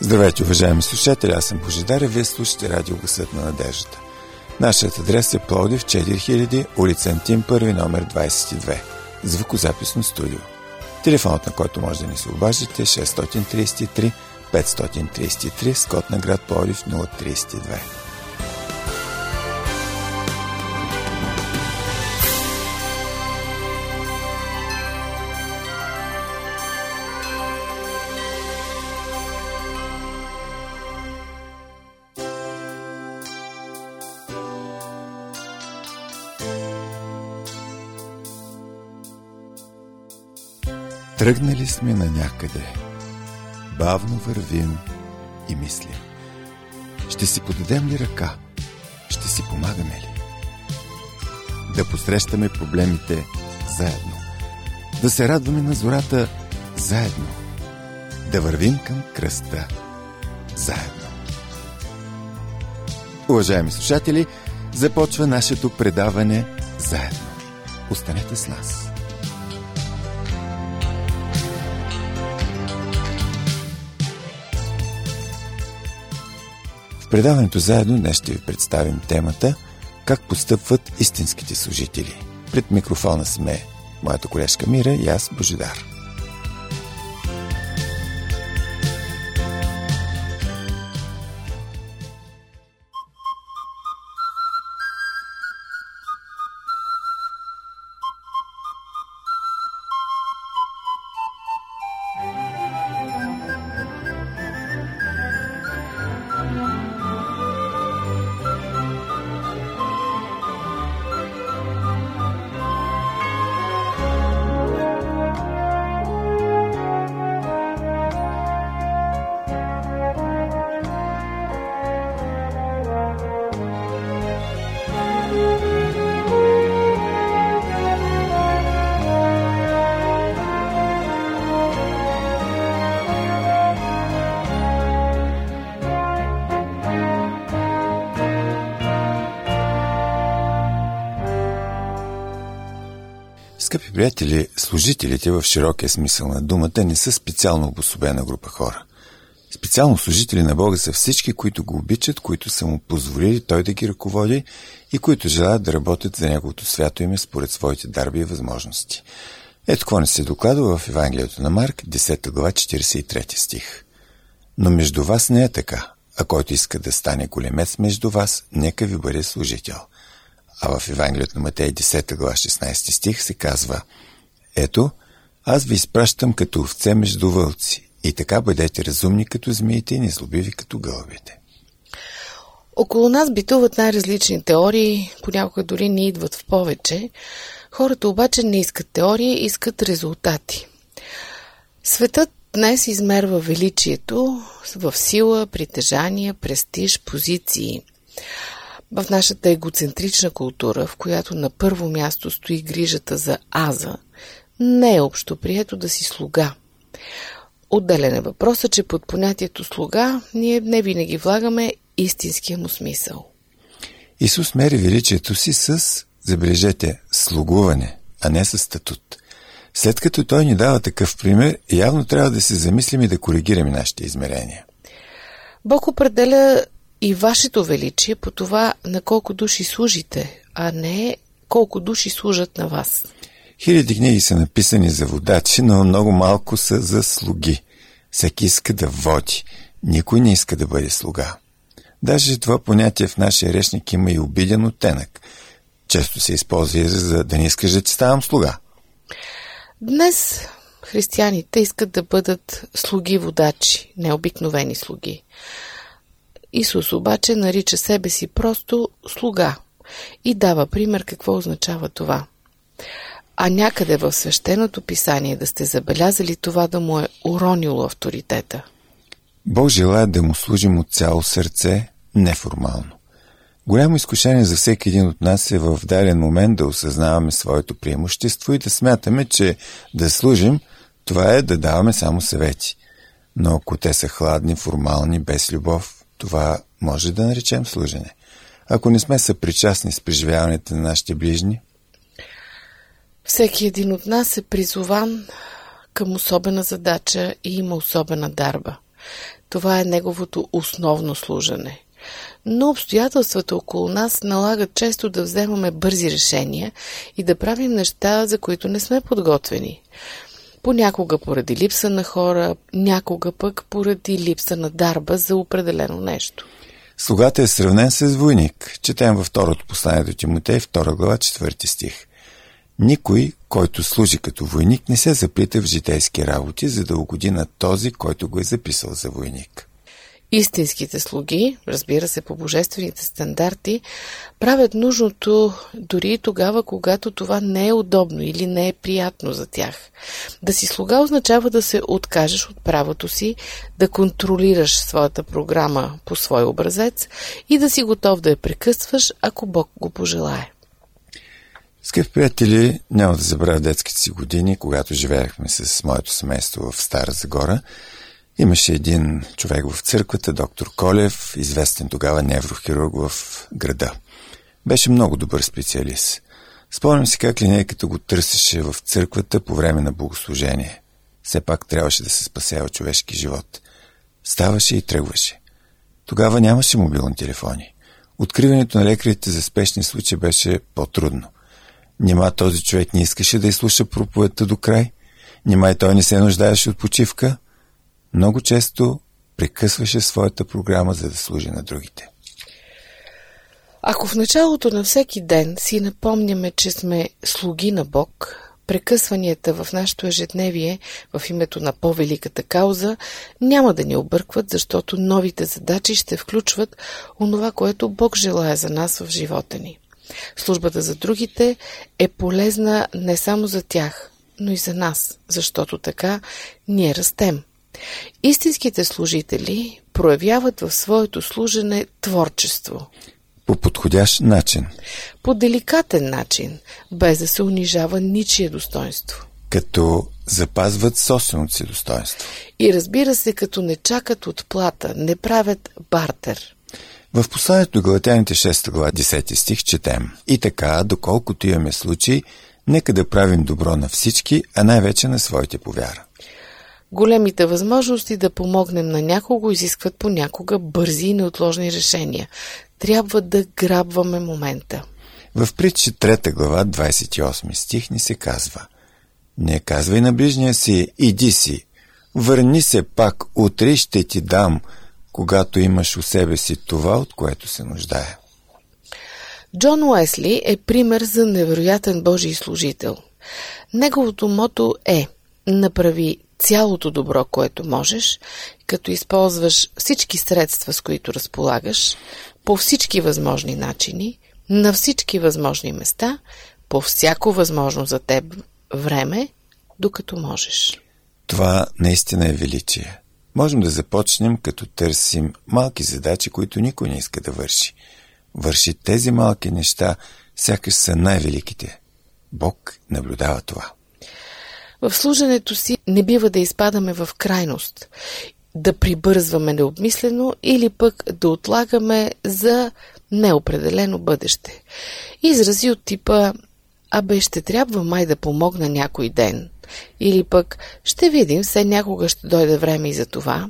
Здравейте, уважаеми слушатели, аз съм Божидар и вие слушате радио Гласът на надеждата. Нашият адрес е Пловдив 4000, улица Антим 1, номер 22, звукозаписно студио. Телефонът, на който може да ни се обажите, е 633 533, с код на град Пловдив 032. Тръгнали сме на някъде, бавно вървим и мислим. Ще си подадем ли ръка? Ще си помагаме ли? Да посрещаме проблемите заедно. Да се радваме на зората заедно. Да вървим към кръста заедно. Уважаеми слушатели, започва нашето предаване заедно. Останете с нас. В предаването заедно днес ще ви представим темата «Как постъпват истинските служители». Пред микрофона сме моята колежка Мира и аз, Божидар. Скъпи приятели, служителите в широкия смисъл на думата не са специално обособена група хора. Специално служители на Бога са всички, които го обичат, които са му позволили Той да ги ръководи и които желаят да работят за Неговото свято име според своите дарби и възможности. Ето какво ни се докладва в Евангелието на Марк, 10 глава, 43 стих. Но между вас не е така, а който иска да стане големец между вас, нека ви бъде служител. А в Евангелието на Матей 10 глава 16 стих се казва: ето, аз ви изпращам като овце между вълци, и така бъдете разумни като змиите и незлобиви като гълъбите. Около нас битуват най-различни теории, понякога дори не идват в повече. Хората обаче не искат теории, искат резултати. Светът днес измерва величието в сила, притежание, престиж, позиции. В нашата егоцентрична култура, в която на първо място стои грижата за аза, не е общо прието да си слуга. Отделен е въпросът, че под понятието слуга ние не винаги влагаме истинския му смисъл. Исус мери величието си с, забележете, слугуване, а не с статут. След като Той ни дава такъв пример, явно трябва да се замислим и да коригираме нашите измерения. Бог определя и вашето величие по това на колко души служите, а не колко души служат на вас. Хиляди книги са написани за водачи, но много малко са за слуги. Всеки иска да води, никой не иска да бъде слуга. Даже това понятие в нашия речник има и обиден оттенък. Често се използва израза да не искаш да ти ставам слуга. Днес християните искат да бъдат слуги-водачи, не обикновени слуги. Исус обаче нарича себе си просто слуга и дава пример какво означава това. А някъде в свещеното писание да сте забелязали това да му е уронило авторитета. Бог желае да му служим от цяло сърце, неформално. Голямо изкушение за всеки един от нас е в даден момент да осъзнаваме своето преимущество и да смятаме, че да служим, това е да даваме само съвети. Но ако те са хладни, формални, без любов, това може да наречем служене. Ако не сме съпричастни с преживяването на нашите ближни. Всеки един от нас е призован към особена задача и има особена дарба. Това е неговото основно служене. Но обстоятелствата около нас налагат често да вземаме бързи решения и да правим неща, за които не сме подготвени. Понякога поради липса на хора, някога пък поради липса на дарба за определено нещо. Слугата е сравнен с войник. Четем във второто послание до Тимотей, 2 глава, 4 стих. Никой, който служи като войник, не се заплита в житейски работи, за да угоди на този, който го е записал за войник. Истинските слуги, разбира се по божествените стандарти, правят нужното дори и тогава, когато това не е удобно или не е приятно за тях. Да си слуга означава да се откажеш от правото си, да контролираш своята програма по свой образец и да си готов да я прекъсваш, ако Бог го пожелае. Скъпи приятели, няма да забравя детските си години, когато живеехме с моето семейство в Стара Загора. Имаше един човек в църквата, доктор Колев, известен тогава неврохирург в града. Беше много добър специалист. Спомням си как линейката го търсеше в църквата по време на богослужение. Все пак трябваше да се спасява човешки живот. Ставаше и тръгваше. Тогава нямаше мобилни телефони. Откриването на лекарите за спешни случаи беше по-трудно. Нима този човек не искаше да изслуша проповедта до край? Нима и той не се нуждаеше от почивка? Много често прекъсваше своята програма, за да служи на другите. Ако в началото на всеки ден си напомняме, че сме слуги на Бог, прекъсванията в нашето ежедневие в името на по-великата кауза няма да ни объркват, защото новите задачи ще включват онова, което Бог желае за нас в живота ни. Службата за другите е полезна не само за тях, но и за нас, защото така ние растем. Истинските служители проявяват в своето служене творчество. По подходящ начин. По деликатен начин, без да се унижава ничие достоинство. Като запазват собственото си достоинство. И разбира се, като не чакат отплата, не правят бартер. В посланието до Галатяните 6 глава 10 стих четем: И така, доколкото имаме случай, нека да правим добро на всички, а най-вече на своите по вяра. Големите възможности да помогнем на някого изискват понякога бързи и неотложни решения. Трябва да грабваме момента. В Притчи 3 глава 28 стих ни се казва: Не казвай на ближния си, иди си, върни се пак, утре ще ти дам, когато имаш у себе си това, от което се нуждае. Джон Уесли е пример за невероятен Божий служител. Неговото мото е: направи цялото добро, което можеш, като използваш всички средства, с които разполагаш, по всички възможни начини, на всички възможни места, по всяко възможно за теб време, докато можеш. Това наистина е величие. Можем да започнем, като търсим малки задачи, които никой не иска да върши. Върши тези малки неща, сякаш са най-великите. Бог наблюдава това. В служенето си не бива да изпадаме в крайност, да прибързваме необмислено или пък да отлагаме за неопределено бъдеще. Изрази от типа: абе, ще трябва май да помогна някой ден, или пък ще видим, все някога ще дойде време и за това,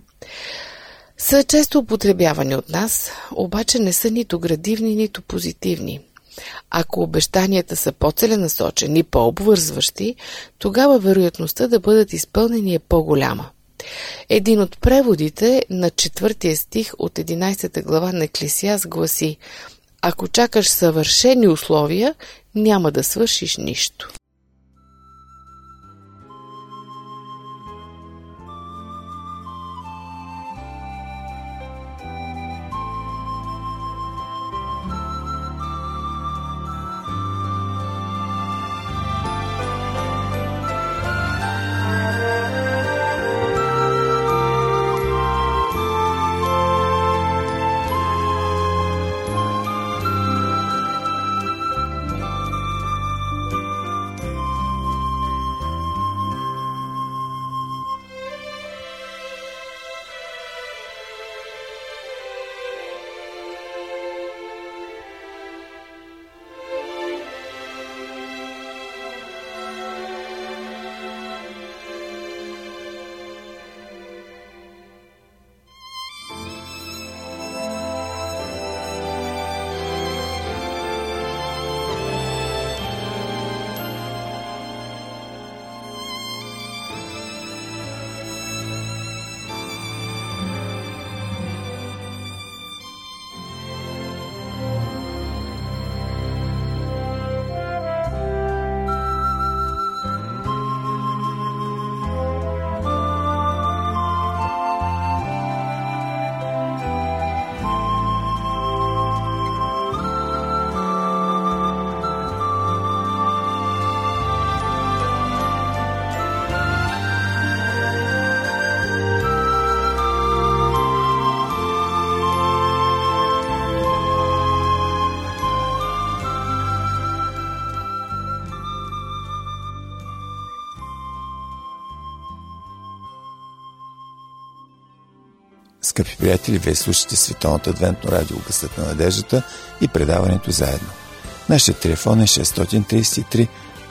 са често употребявани от нас, обаче не са нито градивни, нито позитивни. Ако обещанията са по-целенасочени, по-обвързващи, тогава вероятността да бъдат изпълнени е по-голяма. Един от преводите на 4 стих от 11 глава на Еклесиаст гласи: Ако чакаш съвършени условия, няма да свършиш нищо. Скъпи приятели, вие слушате Световното адвентно радио Гласът на надеждата и предаването заедно. Нашият телефон е 633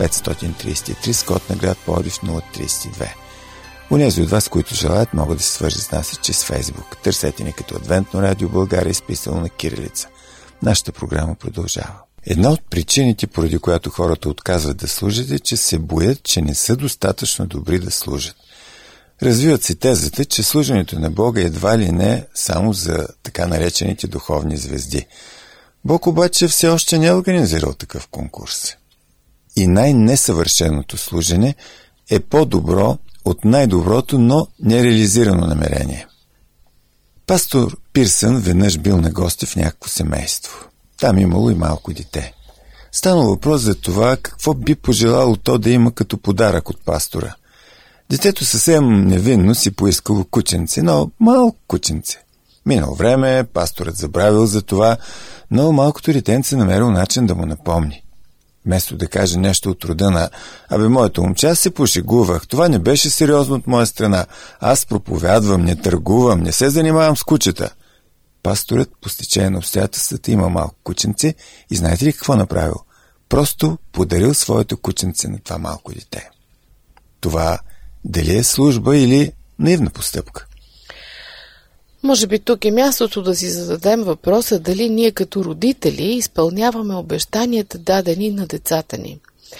533 с код на град Пловдив 032. Унези от вас, които желаят, могат да се свържат с нас и чрез Фейсбук. Търсете ни като Адвентно радио България, изписано на кирилица. Нашата програма продължава. Една от причините, поради която хората отказват да служат, е, че се боят, че не са достатъчно добри да служат. Развиват се тезата, че служенето на Бога едва ли не само за така наречените духовни звезди. Бог обаче все още не е организирал такъв конкурс. И най-несъвършеното служене е по-добро от най-доброто, но нереализирано намерение. Пастор Пирсън веднъж бил на гости в някакво семейство. Там имало и малко дете. Станало въпрос за това какво би пожелало то да има като подарък от пастора. Детето съвсем невинно си поискало кученце, но малко кученце. Минало време, пасторът забравил за това, но малкото детенце намерил начин да му напомни. Вместо да каже нещо от рода на моето момче, аз се пошегувах, това не беше сериозно от моя страна, аз проповядвам, не търгувам, не се занимавам с кучета. Пасторът по стечение на обстоятелствата има малко кученце и знаете ли какво направил? Просто подарил своето кученце на това малко дете. Това дали е служба или наивна постъпка? Може би тук е мястото да си зададем въпроса дали ние като родители изпълняваме обещанията, дадени на децата ни.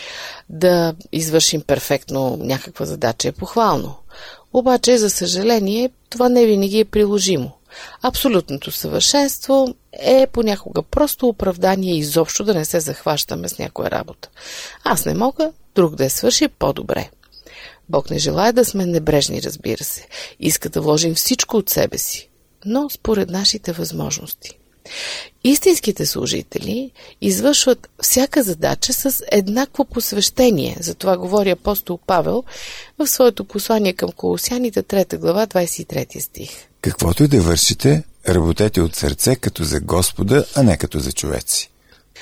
Да извършим перфектно някаква задача е похвално. Обаче, за съжаление, това не винаги е приложимо. Абсолютното съвършенство е понякога просто оправдание изобщо да не се захващаме с някоя работа. Аз не мога, друг да я свърши по-добре. Бог не желае да сме небрежни, разбира се. Иска да вложим всичко от себе си, но според нашите възможности. Истинските служители извършват всяка задача с еднакво посвещение. За това говори апостол Павел в своето послание към Колосяните 3 глава 23 стих. Каквото и да вършите, работете от сърце като за Господа, а не като за човеци.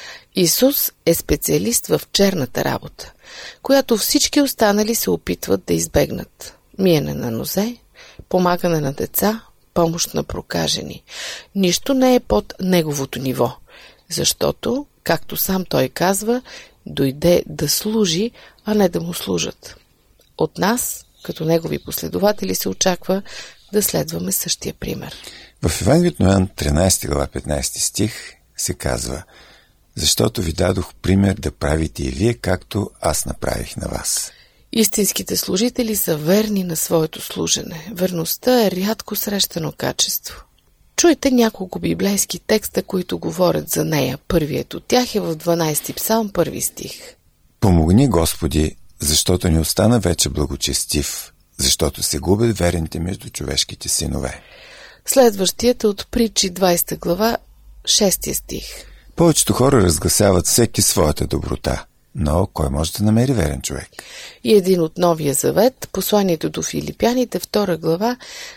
Исус е специалист в черната работа, която всички останали се опитват да избегнат. Миене на нозе, помагане на деца, помощ на прокажени. Нищо не е под неговото ниво, защото, както сам той казва, дойде да служи, а не да му служат. От нас, като негови последователи, се очаква да следваме същия пример. В Евангелието на Йоан 13 глава 15 стих се казва: защото ви дадох пример да правите и вие, както аз направих на вас. Истинските служители са верни на своето служене. Верността е рядко срещано качество. Чуйте няколко библейски текста, които говорят за нея. Първият от тях е в 12 псалм, 1 стих. Помогни, Господи, защото ни остана вече благочестив, защото се губят верните между човешките синове. Следващият е от Притчи 20 глава, 6 стих. Повечето хора разгласяват всеки своята доброта, но кой може да намери верен човек? И един от Новия завет, посланието до Филипяните, 2 глава,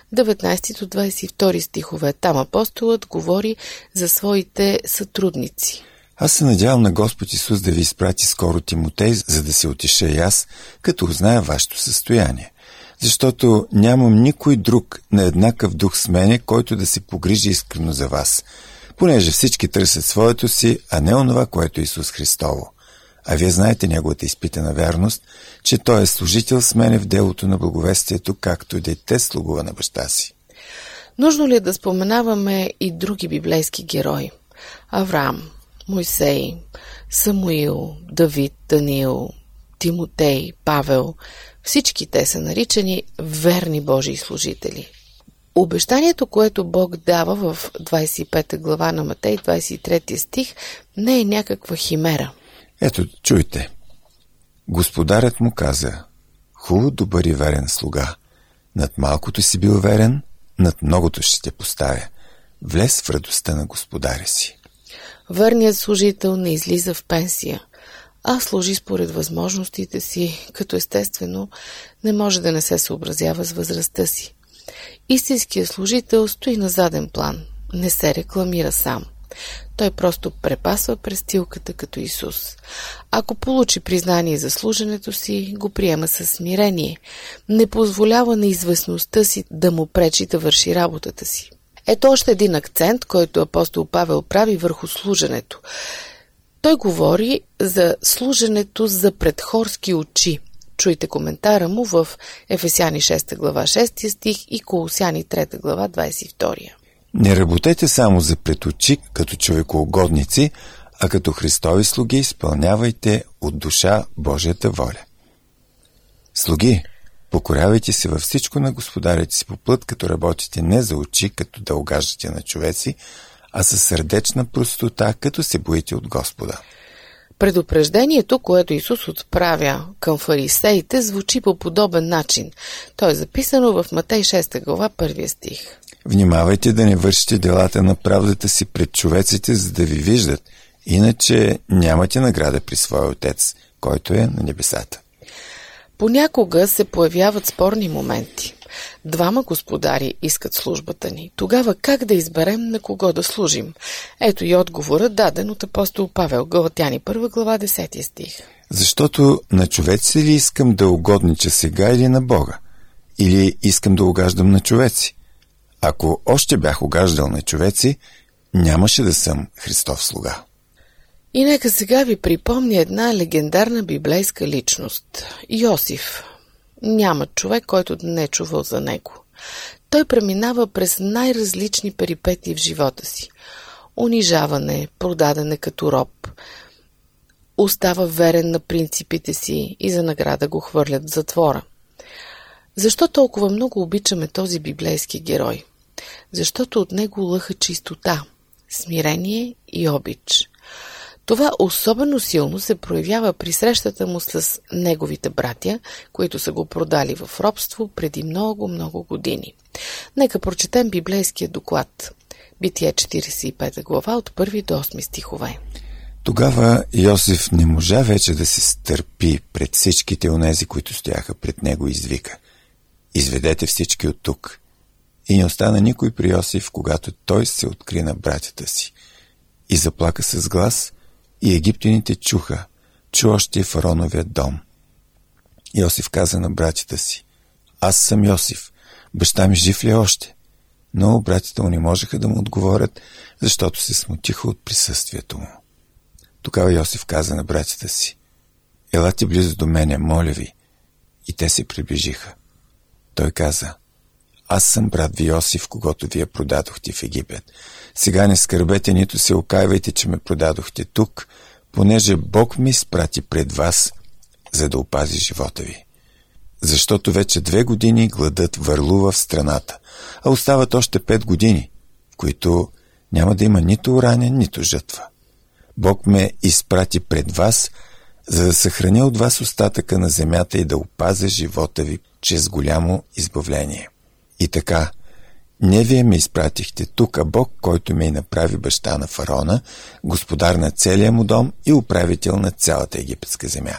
19 до 22 стихове. Там апостолът говори за своите сътрудници. Аз се надявам на Господ Исус да ви изпрати скоро Тимотей, за да се утеша и аз, като узная вашето състояние. Защото нямам никой друг на еднакъв дух с мене, който да се погрижи искрено за вас, понеже всички търсят своето си, а не онова, което е Исус Христово. А вие знаете неговата изпитана вярност, че той е служител с мене в делото на благовестието, както дете слугува на баща си. Нужно ли е да споменаваме и други библейски герои? Авраам, Мойсей, Самуил, Давид, Даниил, Тимотей, Павел. Всички те са наричани верни Божии служители. Обещанието, което Бог дава в 25 глава на Матей, 23 стих, не е някаква химера. Ето, чуйте. Господарят му каза: хубаво, добър и верен слуга. Над малкото си бил верен, над многото ще те поставя. Влез в радостта на господаря си. Верният служител не излиза в пенсия, а служи според възможностите си, като естествено не може да не се съобразява с възрастта си. Истинският служител стои на заден план, не се рекламира сам. Той просто препасва престилката като Исус. Ако получи признание за служенето си, го приема със смирение. Не позволява на известността си да му пречи да върши работата си. Ето още един акцент, който апостол Павел прави върху служенето. Той говори за служенето за предхорски очи. Чуйте коментара му в Ефесяни 6 глава 6 стих и Колосяни 3 глава 22. Не работете само за пред очи като човекоугодници, а като Христови слуги изпълнявайте от душа Божията воля. Слуги, покорявайте се във всичко на господарите си по плът, като работите не за очи, като да угаждате на човеци, а със сърдечна простота, като се боите от Господа. Предупреждението, което Исус отправя към фарисеите, звучи по подобен начин. То е записано в Матей 6 глава 1 стих. Внимавайте да не вършите делата на правдата си пред човеците, за да ви виждат, иначе нямате награда при своя Отец, който е на небесата. Понякога се появяват спорни моменти. Двама господари искат службата ни. Тогава как да изберем на кого да служим? Ето и отговора, даден от апостол Павел, Галатяни 1 глава 10 стих. Защото на човеци ли искам да угоднича сега или на Бога? Или искам да угаждам на човеци? Ако още бях угаждал на човеци, нямаше да съм Христов слуга. И нека сега ви припомня една легендарна библейска личност – Йосиф. Няма човек, който да не е чувал за него. Той преминава през най-различни перипетии в живота си. Унижаване, продадене като роб, остава верен на принципите си и за награда го хвърлят в затвора. Защо толкова много обичаме този библейски герой? Защото от него лъха чистота, смирение и обич. Това особено силно се проявява при срещата му с неговите братя, които са го продали в робство преди много години. Нека прочетем библейския доклад. Битие 45 глава от 1 до 8 стихове. Тогава Йосиф не можа вече да се стърпи пред всичките онези, които стояха пред него, и извика: „Изведете всички от тук!“ И не остана никой при Йосиф, когато той се откри на братята си. И заплака с глас, и египтяните чуха, чу още фараоновия дом. Йосиф каза на братята си: „Аз съм Йосиф, баща ми жив ли е още?“ Но братята му не можеха да му отговорят, защото се смутиха от присъствието му. Тогава Йосиф каза на братята си: „Елате близо до мене, моля ви.“ И те се приближиха. Той каза: „Аз съм брат ви Йосиф, когато вие продадохте в Египет. Сега не скърбете, нито се окайвайте, че ме продадохте тук, понеже Бог ми изпрати пред вас, за да опази живота ви. Защото вече 2 години гладът върлува в страната, а остават още 5 години, в които няма да има нито оране, нито жатва. Бог ме изпрати пред вас, за да съхраня от вас остатъка на земята и да опазя живота ви чрез голямо избавление. И така, не вие ме изпратихте тук, а Бог, който ме и направи баща на фараона, господар на целия му дом и управител на цялата египетска земя.“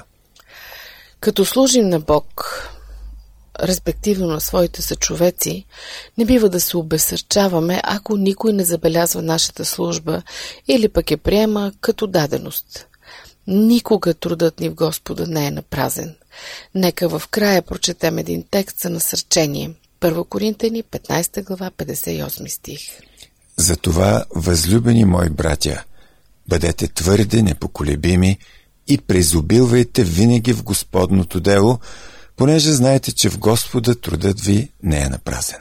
Като служим на Бог, респективно на своите съчовеци, не бива да се обезсърчаваме, ако никой не забелязва нашата служба или пък я приема като даденост. Никога трудът ни в Господа не е напразен. Нека в края прочетем един текст за насърчение. 1 Коринтяни 15 глава 58 стих. „Затова, възлюбени мои братя, бъдете твърди, непоколебими и преизобилвайте винаги в Господното дело, понеже знаете, че в Господа трудът ви не е напразен.“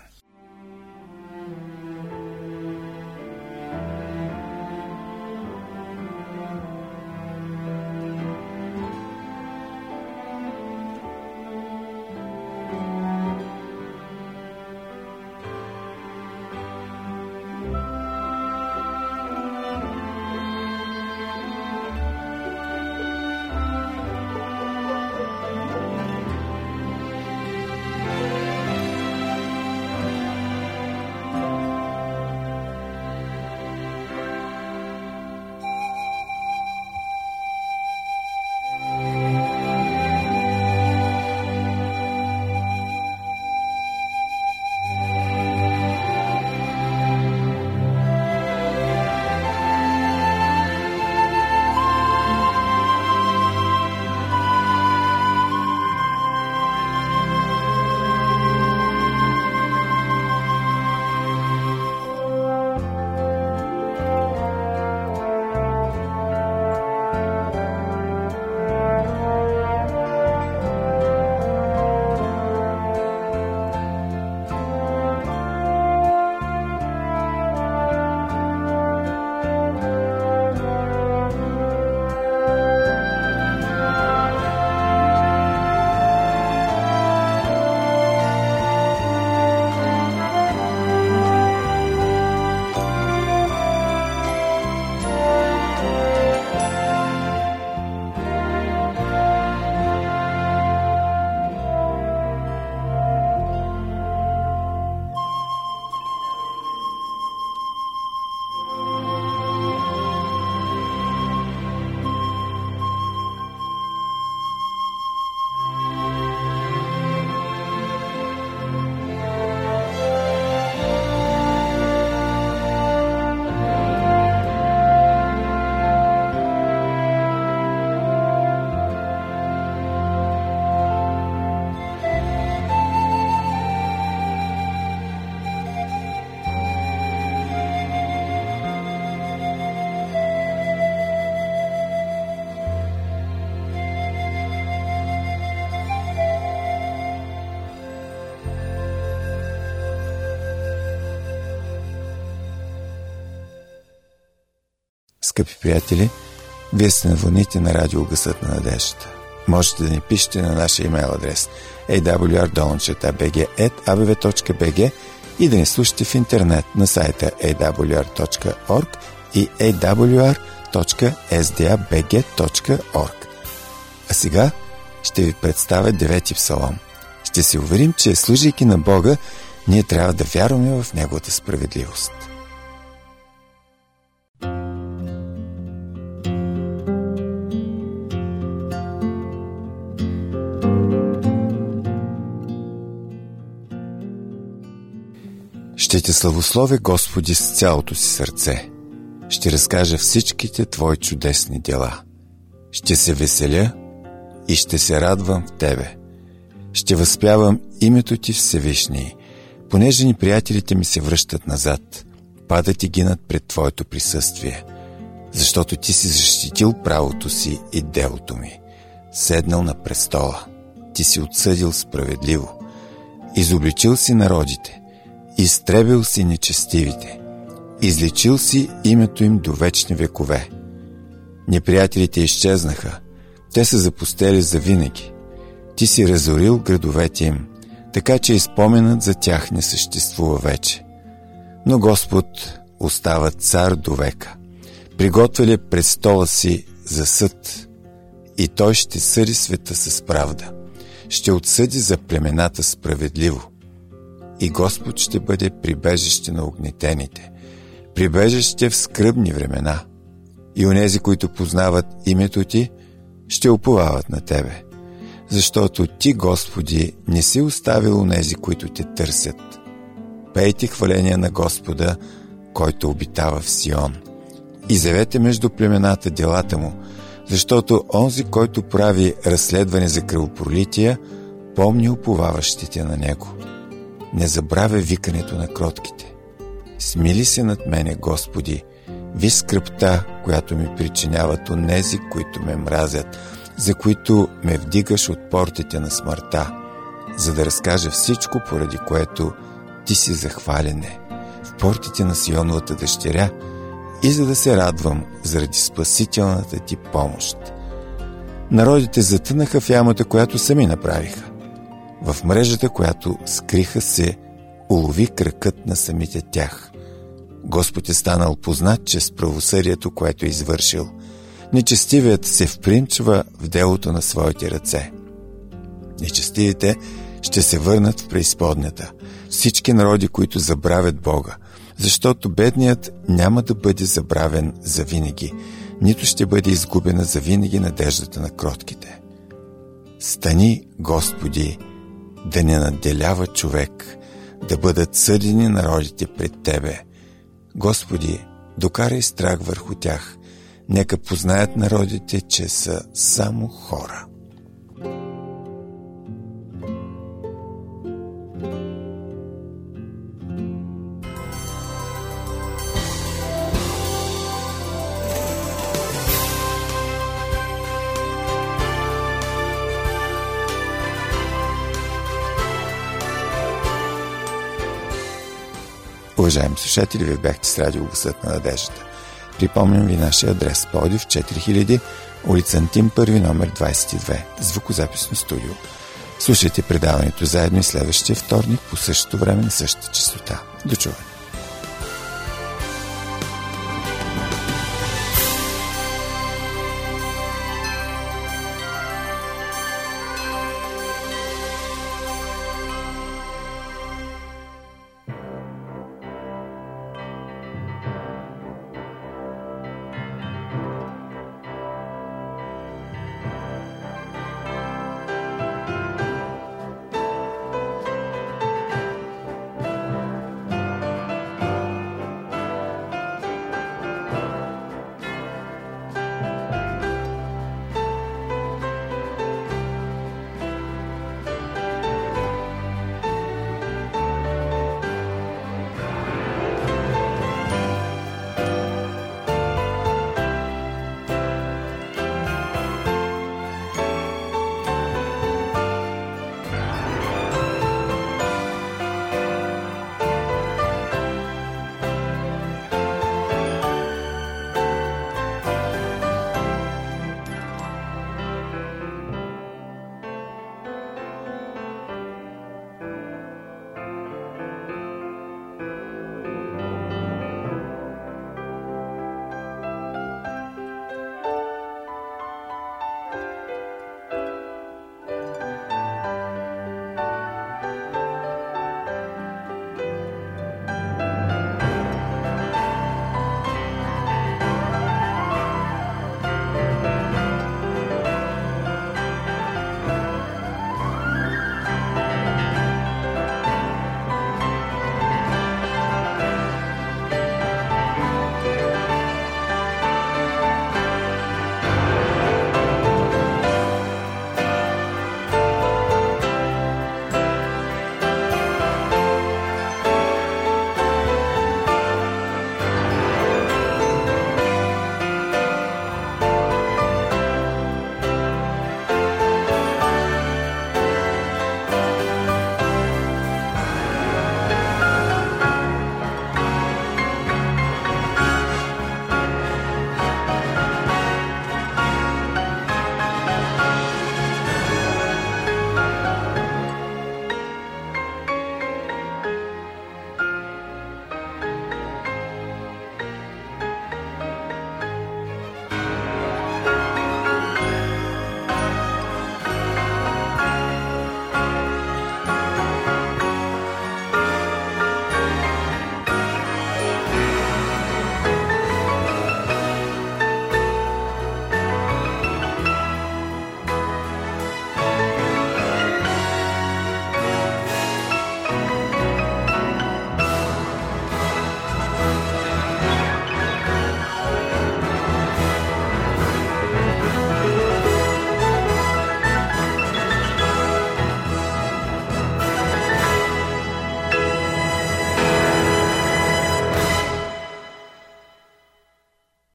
скъпи приятели, вие сте на вълните на радио Гласът на надеждата. Можете да ни пишете на нашия имейл адрес awr@abv.bg и да ни слушате в интернет на сайта awr.org и awr.sdabg.org. А сега ще ви представя 9-ти псалом. Ще се уверим, че служейки на Бога, ние трябва да вярваме в Неговата справедливост. Ще те славословя, Господи, с цялото си сърце. Ще разкажа всичките Твои чудесни дела. Ще се веселя и ще се радвам в Тебе. Ще възпявам името Ти Всевишний, понеже ни приятелите ми се връщат назад, падат и гинат пред Твоето присъствие, защото Ти си защитил правото си и делото ми, седнал на престола. Ти си отсъдил справедливо, изобличил си народите, изтребил си нечестивите, изличил си името им до вечни векове. Неприятелите изчезнаха, те са запустели завинаги. Ти си разорил градовете им, така че и споменът за тях не съществува вече. Но Господ остава цар до века, приготвя престола си за съд, и Той ще съди света с правда, ще отсъди за племената справедливо. И Господ ще бъде прибежище на огнетените, прибежище в скръбни времена. И онези, които познават името Ти, ще уповават на Тебе, защото Ти, Господи, не си оставил онези, които Те търсят. Пейте хваления на Господа, който обитава в Сион. Изявете между племената делата Му, защото онзи, който прави разследване за кръвопролития, помни уповаващите на Него. Не забравя викането на кротките. Смили се над мене, Господи, ви скръбта, която ми причиняват онези, които ме мразят, за които ме вдигаш от портите на смъртта, за да разкажа всичко, поради което Ти си захвалене в портите на Сионовата дъщеря, и за да се радвам заради спасителната Ти помощ. Народите затънаха в ямата, която сами направиха. В мрежата, която скриха се, улови кракът на самите тях. Господ е станал познат чрез правосъдието, което е извършил. Нечестивият се впринчва в делото на своите ръце. Нечестивите ще се върнат в преизподнята, всички народи, които забравят Бога, защото бедният няма да бъде забравен завинаги, нито ще бъде изгубена завинаги надеждата на кротките. Стани, Господи, да не надделява човек, да бъдат съдени народите пред Тебе. Господи, докарай страх върху тях, нека познаят народите, че са само хора. Уважаеми слушатели, вие бяхте с радио Гласът на надеждата. Припомням ви нашия адрес: Пловдив 4000, улица Антим 1, номер 22, звукозаписно студио. Слушайте предаването заедно и следващия вторник по същото време на същата честота. До чуване!